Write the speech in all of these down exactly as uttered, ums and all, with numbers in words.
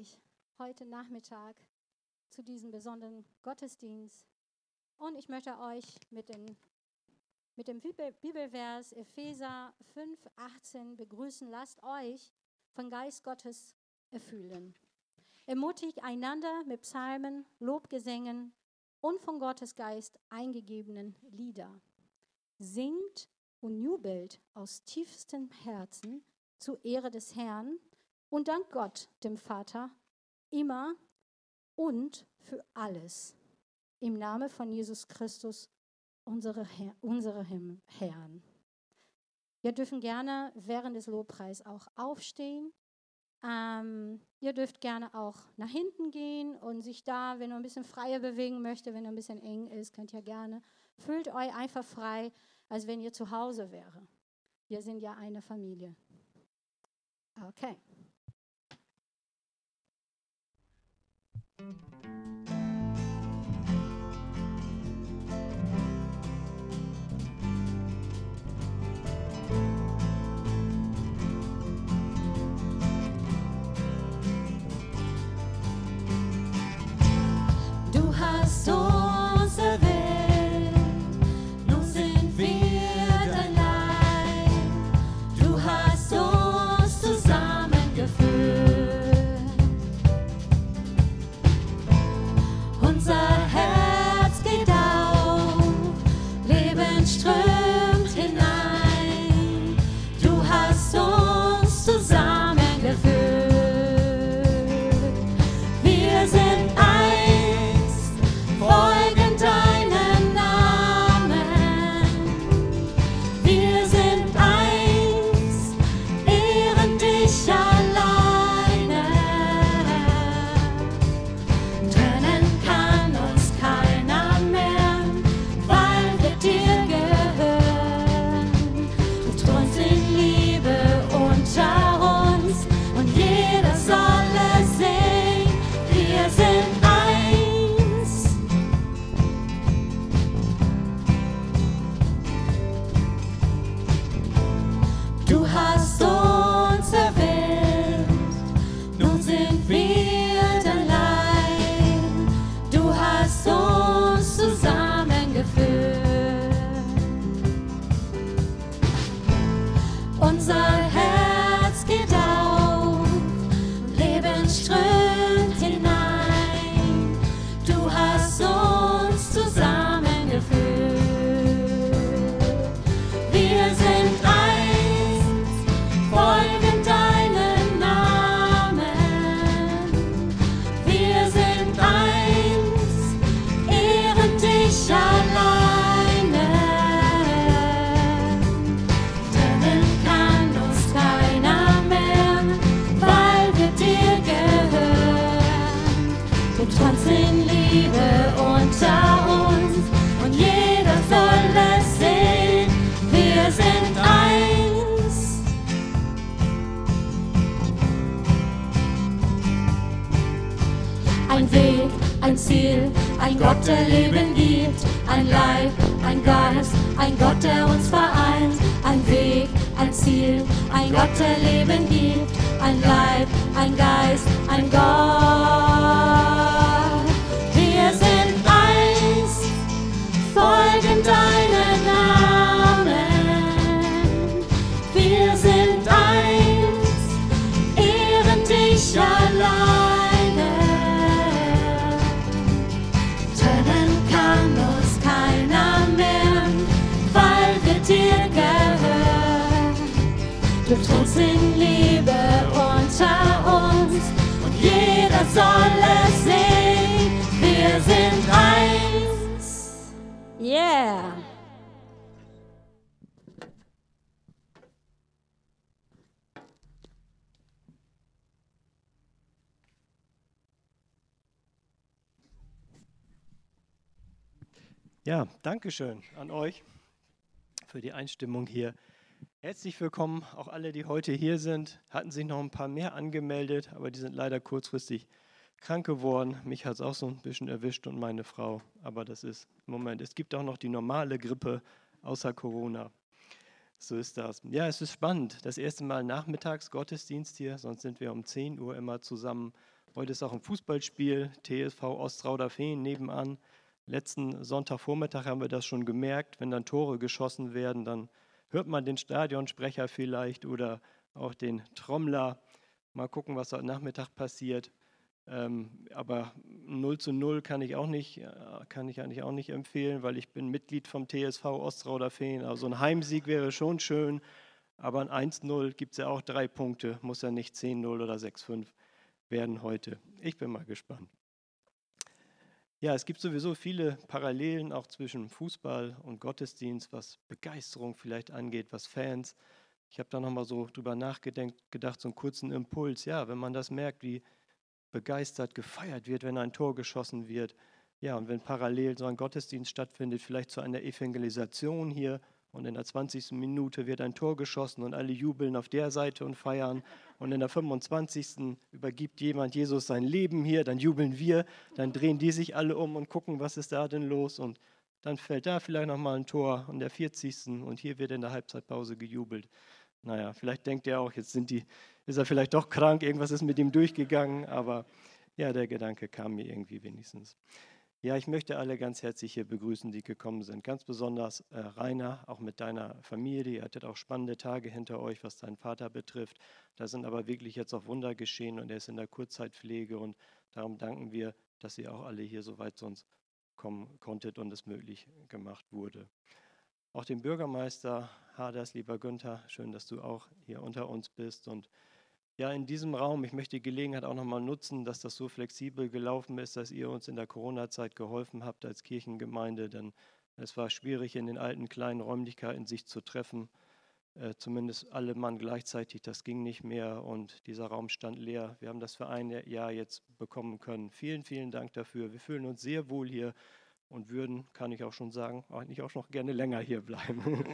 euch heute Nachmittag zu diesem besonderen Gottesdienst. Und ich möchte euch mit, den, mit dem Bibelvers Epheser fünf, achtzehn begrüßen. Lasst euch vom Geist Gottes erfüllen. Ermutigt einander mit Psalmen, Lobgesängen und von Gottes Geist eingegebenen Lieder. Singt und jubelt aus tiefstem Herzen zur Ehre des Herrn und dankt Gott, dem Vater, immer und für alles. Im Namen von Jesus Christus, unsere, Herr, unsere Herrn. Wir dürfen gerne während des Lobpreises auch aufstehen. Ähm, ihr dürft gerne auch nach hinten gehen und sich da, wenn ihr ein bisschen freier bewegen möchtet, wenn ihr ein bisschen eng ist, könnt ihr gerne. Fühlt euch einfach frei, als wenn ihr zu Hause wäre. Wir sind ja eine Familie. Okay. Du hast uns erwählt, nun sind wir dein Leib. Du hast uns zusammengeführt. Unser Herz geht auf, Leben strömt hinein. Du hast uns zusammengeführt. Wir sind eins, folgen deinen Namen. Wir sind eins, ehren dich alleine. Trennen kann uns keiner mehr, weil wir dir gehören. Du thronst in Liebe unter uns und jeder soll es sehen. Wir sind eins. Du hast uns erwählt, nun sind wir dein Leib. Du hast uns zusammengeführt. Unser Herz geht auf, Leben strömt hinein. Du hast uns zusammengeführt. Wir sind eins, folgen deinen Namen. Wir sind eins, ehren dich alleine. Trennen kann uns keiner mehr, weil wir dir gehören. Du thronst in Liebe unter uns und jeder soll es sehen. Wir sind eins. Ein Weg, ein Ziel, ein Gott, der Leben gibt. Ein Leib, ein Geist, ein Gott, der uns vereint. Ein Weg, ein Ziel, ein Gott, der Leben gibt. Ein Leib, ein Geist, ein Gott. Wir sind eins, folgen deinen Namen. Wir sind eins, ehren dich alleine. Trennen kann uns keiner mehr, weil wir dir gehören. Du thronst in Liebe unter uns und jeder soll es sehen. Wir sind eins. Yeah. Ja, danke schön an euch für die Einstimmung hier. Herzlich willkommen, auch alle, die heute hier sind. Hatten sich noch ein paar mehr angemeldet, aber die sind leider kurzfristig krank geworden. Mich hat es auch so ein bisschen erwischt und meine Frau. Aber das ist im Moment, es gibt auch noch die normale Grippe außer Corona. So ist das. Ja, es ist spannend. Das erste Mal nachmittags Gottesdienst hier, sonst sind wir um zehn Uhr immer zusammen Heute ist auch ein Fußballspiel, T S V Ostrauderfehn nebenan. Letzten Sonntagvormittag haben wir das schon gemerkt, wenn dann Tore geschossen werden, dann hört man den Stadionsprecher vielleicht oder auch den Trommler. Mal gucken, was heute Nachmittag passiert. Ähm, aber null zu null kann ich auch nicht, kann ich eigentlich auch nicht empfehlen, weil ich bin Mitglied vom T S V Ostrauderfehn. Also ein Heimsieg wäre schon schön, aber ein eins null gibt es ja auch drei Punkte, muss ja nicht zehn null oder sechs fünf werden heute. Ich bin mal gespannt. Ja, es gibt sowieso viele Parallelen auch zwischen Fußball und Gottesdienst, was Begeisterung vielleicht angeht, was Fans. Ich habe da nochmal so drüber nachgedacht, so einen kurzen Impuls. Ja, wenn man das merkt, wie begeistert gefeiert wird, wenn ein Tor geschossen wird. Ja, und wenn parallel so ein Gottesdienst stattfindet, vielleicht zu einer Evangelisation hier und in der zwanzigsten Minute wird ein Tor geschossen und alle jubeln auf der Seite und feiern und in der fünfundzwanzigsten übergibt jemand Jesus sein Leben hier, dann jubeln wir, dann drehen die sich alle um und gucken, was ist da denn los und dann fällt da vielleicht nochmal ein Tor und der vierzigsten und hier wird in der Halbzeitpause gejubelt. Naja, vielleicht denkt er auch, jetzt sind die, ist er vielleicht doch krank, irgendwas ist mit ihm durchgegangen, aber ja, der Gedanke kam mir irgendwie wenigstens. Ja, ich möchte alle ganz herzlich hier begrüßen, die gekommen sind. Ganz besonders äh, Rainer, auch mit deiner Familie. Ihr hattet auch spannende Tage hinter euch, was deinen Vater betrifft. Da sind aber wirklich jetzt auch Wunder geschehen und er ist in der Kurzzeitpflege und darum danken wir, dass ihr auch alle hier so weit zu uns kommen konntet und es möglich gemacht wurde. Auch dem Bürgermeister Haders, lieber Günther, schön, dass du auch hier unter uns bist. Und ja, in diesem Raum, ich möchte die Gelegenheit auch nochmal nutzen, dass das so flexibel gelaufen ist, dass ihr uns in der Corona-Zeit geholfen habt als Kirchengemeinde, denn es war schwierig, in den alten kleinen Räumlichkeiten sich zu treffen, äh, zumindest alle Mann gleichzeitig, das ging nicht mehr und dieser Raum stand leer. Wir haben das für ein Jahr jetzt bekommen können. Vielen, vielen Dank dafür. Wir fühlen uns sehr wohl hier und würden, kann ich auch schon sagen, eigentlich auch noch gerne länger hier bleiben.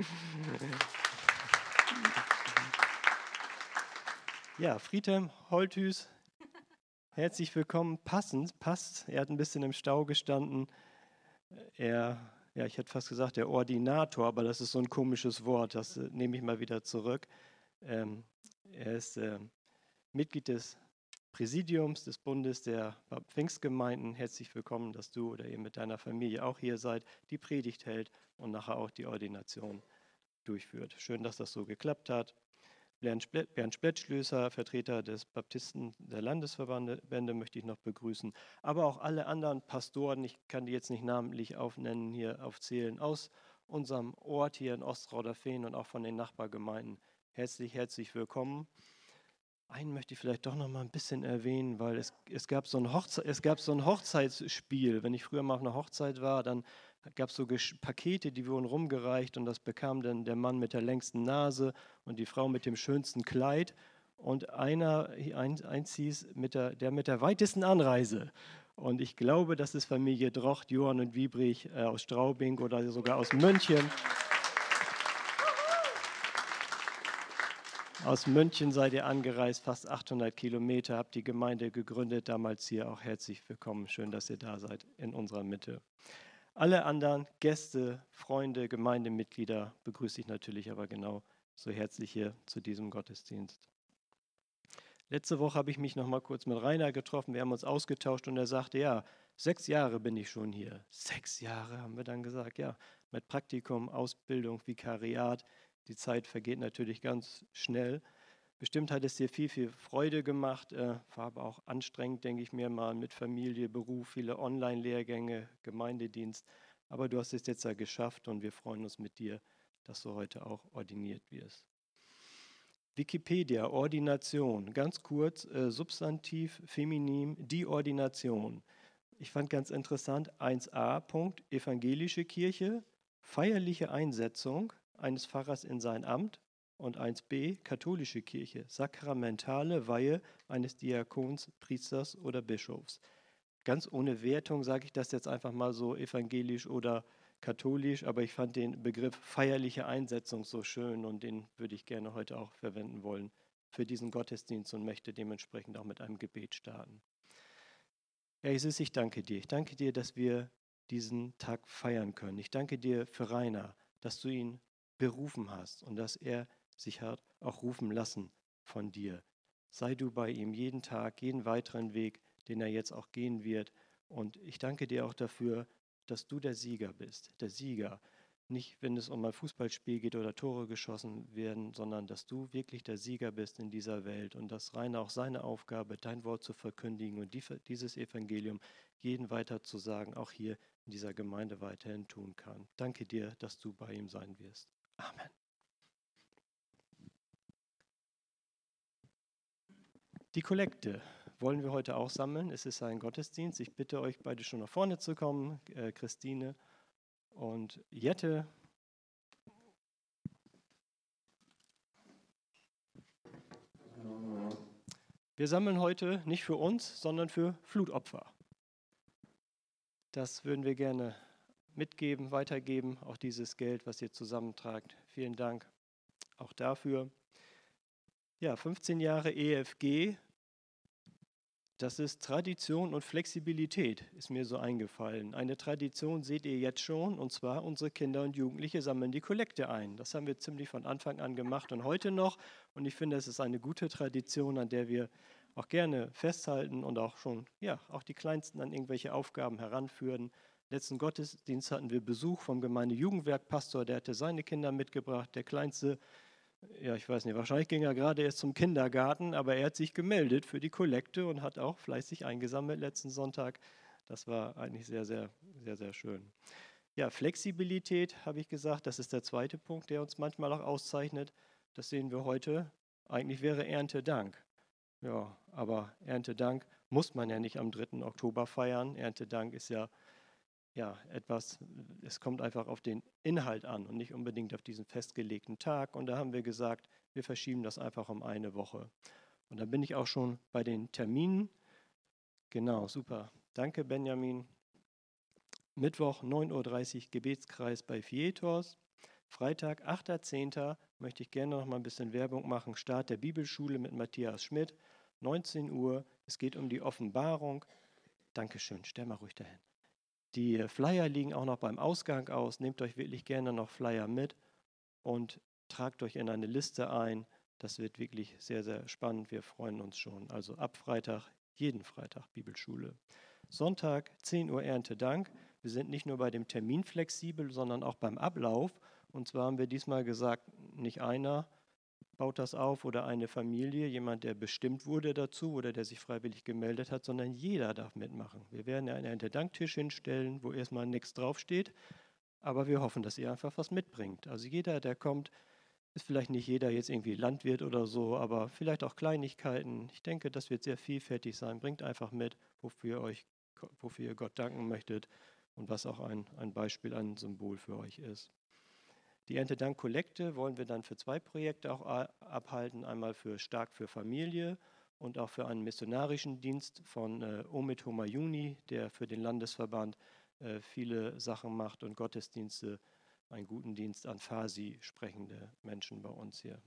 Ja, Friedhelm Holthüß, herzlich willkommen. Passend, passt. Er hat ein bisschen im Stau gestanden. Er, ja, ich hätte fast gesagt, der Ordinator, aber das ist so ein komisches Wort, das äh, nehme ich mal wieder zurück. Ähm, er ist äh, Mitglied des Präsidiums des Bundes der Pfingstgemeinden. Herzlich willkommen, dass du oder ihr mit deiner Familie auch hier seid, die Predigt hält und nachher auch die Ordination durchführt. Schön, dass das so geklappt hat. Bernd Spletschlöser, Vertreter des Baptisten der Landesverbände, möchte ich noch begrüßen. Aber auch alle anderen Pastoren, ich kann die jetzt nicht namentlich aufnennen, hier aufzählen, aus unserem Ort hier in Ostrauderfehn und auch von den Nachbargemeinden. Herzlich, herzlich willkommen. Einen möchte ich vielleicht doch noch mal ein bisschen erwähnen, weil es, es, gab so ein Hochze- es gab so ein Hochzeitsspiel. Wenn ich früher mal auf einer Hochzeit war, dann gab es so Gesch- Pakete, die wurden rumgereicht und das bekam dann der Mann mit der längsten Nase und die Frau mit dem schönsten Kleid. Und einer, ein, eins hieß, mit der, der mit der weitesten Anreise. Und ich glaube, das ist Familie Drocht, Johann und Wiebrich äh, aus Straubing oder sogar aus München. Aus München seid ihr angereist, fast achthundert Kilometer, habt die Gemeinde gegründet, damals hier auch herzlich willkommen. Schön, dass ihr da seid in unserer Mitte. Alle anderen Gäste, Freunde, Gemeindemitglieder begrüße ich natürlich aber genau so herzlich hier zu diesem Gottesdienst. Letzte Woche habe ich mich noch mal kurz mit Rainer getroffen, wir haben uns ausgetauscht und er sagte, ja, sechs Jahre bin ich schon hier. Sechs Jahre, haben wir dann gesagt, ja, mit Praktikum, Ausbildung, Vikariat. Die Zeit vergeht natürlich ganz schnell. Bestimmt hat es dir viel, viel Freude gemacht, äh, war aber auch anstrengend, denke ich mir mal, mit Familie, Beruf, viele Online-Lehrgänge, Gemeindedienst. Aber du hast es jetzt ja geschafft und wir freuen uns mit dir, dass du heute auch ordiniert wirst. Wikipedia, Ordination, ganz kurz, äh, Substantiv, Feminim, die Ordination. Ich fand ganz interessant, eins a, Punkt, evangelische Kirche, feierliche Einsetzung eines Pfarrers in sein Amt und eins b, katholische Kirche, sakramentale Weihe eines Diakons, Priesters oder Bischofs. Ganz ohne Wertung sage ich das jetzt einfach mal so evangelisch oder katholisch, aber ich fand den Begriff feierliche Einsetzung so schön und den würde ich gerne heute auch verwenden wollen für diesen Gottesdienst und möchte dementsprechend auch mit einem Gebet starten. Herr Jesus, ich danke dir. Ich danke dir, dass wir diesen Tag feiern können. Ich danke dir für Rainer, dass du ihn berufen hast und dass er sich hat auch rufen lassen von dir. sei du bei ihm jeden Tag, jeden weiteren Weg, den er jetzt auch gehen wird. Und ich danke dir auch dafür, dass du der Sieger bist, der Sieger. Nicht, wenn es um ein Fußballspiel geht oder Tore geschossen werden, sondern dass du wirklich der Sieger bist in dieser Welt und dass Rainer auch seine Aufgabe, dein Wort zu verkündigen und die, dieses Evangelium jeden weiter zu sagen, auch hier in dieser Gemeinde weiterhin tun kann. Danke dir, dass du bei ihm sein wirst. Amen. Die Kollekte wollen wir heute auch sammeln. Es ist ein Gottesdienst. Ich bitte euch beide schon nach vorne zu kommen, äh, Christine und Jette. Wir sammeln heute nicht für uns, sondern für Flutopfer. Das würden wir gerne mitgeben, weitergeben, auch dieses Geld, was ihr zusammentragt. Vielen Dank auch dafür. Ja, fünfzehn Jahre E F G. Das ist Tradition und Flexibilität, ist mir so eingefallen. Eine Tradition seht ihr jetzt schon, und zwar unsere Kinder und Jugendliche sammeln die Kollekte ein. Das haben wir ziemlich von Anfang an gemacht und heute noch. Und ich finde, es ist eine gute Tradition, an der wir auch gerne festhalten und auch schon, ja, auch die Kleinsten an irgendwelche Aufgaben heranführen. Letzten Gottesdienst hatten wir Besuch vom Gemeindejugendwerkpastor, der hatte seine Kinder mitgebracht. Der Kleinste, ja, ich weiß nicht, wahrscheinlich ging er gerade erst zum Kindergarten, aber er hat sich gemeldet für die Kollekte und hat auch fleißig eingesammelt letzten Sonntag. Das war eigentlich sehr, sehr, sehr, sehr schön. Ja, Flexibilität, habe ich gesagt, das ist der zweite Punkt, der uns manchmal auch auszeichnet. Das sehen wir heute. Eigentlich wäre Erntedank. Ja, aber Erntedank muss man ja nicht am dritten Oktober feiern. Erntedank ist ja Ja, etwas, es kommt einfach auf den Inhalt an und nicht unbedingt auf diesen festgelegten Tag. Und da haben wir gesagt, wir verschieben das einfach um eine Woche. Und dann bin ich auch schon bei den Terminen. Genau, super. Danke, Benjamin. Mittwoch neun Uhr dreißig Gebetskreis bei Fietors. Freitag achter zehnter möchte ich gerne noch mal ein bisschen Werbung machen. Start der Bibelschule mit Matthias Schmidt. neunzehn Uhr. Es geht um die Offenbarung. Dankeschön, stell mal ruhig dahin. Die Flyer liegen auch noch beim Ausgang aus. Nehmt euch wirklich gerne noch Flyer mit und tragt euch in eine Liste ein. Das wird wirklich sehr, sehr spannend. Wir freuen uns schon. Also ab Freitag, jeden Freitag Bibelschule. Sonntag, zehn Uhr Erntedank. Wir sind nicht nur bei dem Termin flexibel, sondern auch beim Ablauf. Und zwar haben wir diesmal gesagt, nicht einer baut das auf oder eine Familie, jemand, der bestimmt wurde dazu oder der sich freiwillig gemeldet hat, sondern jeder darf mitmachen. Wir werden einen Erntedanktisch hinstellen, wo erstmal nichts draufsteht, aber wir hoffen, dass ihr einfach was mitbringt. Also jeder, der kommt, ist vielleicht nicht jeder jetzt irgendwie Landwirt oder so, aber vielleicht auch Kleinigkeiten. Ich denke, das wird sehr vielfältig sein. Bringt einfach mit, wofür ihr, euch, wofür ihr Gott danken möchtet und was auch ein, ein Beispiel, ein Symbol für euch ist. Die Erntedank-Kollekte wollen wir dann für zwei Projekte auch abhalten. Einmal für Stark für Familie und auch für einen missionarischen Dienst von äh, Omid Homayuni, der für den Landesverband äh, viele Sachen macht und Gottesdienste, einen guten Dienst an Farsi sprechende Menschen bei uns hier.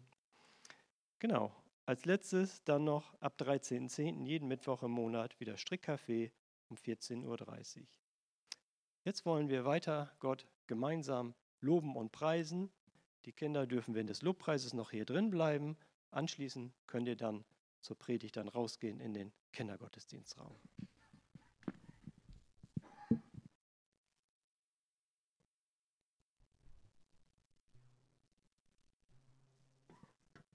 Genau. Als letztes dann noch ab dreizehnten zehnten jeden Mittwoch im Monat wieder Strickcafé um vierzehn Uhr dreißig. Jetzt wollen wir weiter Gott gemeinsam loben und preisen. Die Kinder dürfen während des Lobpreises noch hier drin bleiben. Anschließend könnt ihr dann zur Predigt dann rausgehen in den Kindergottesdienstraum.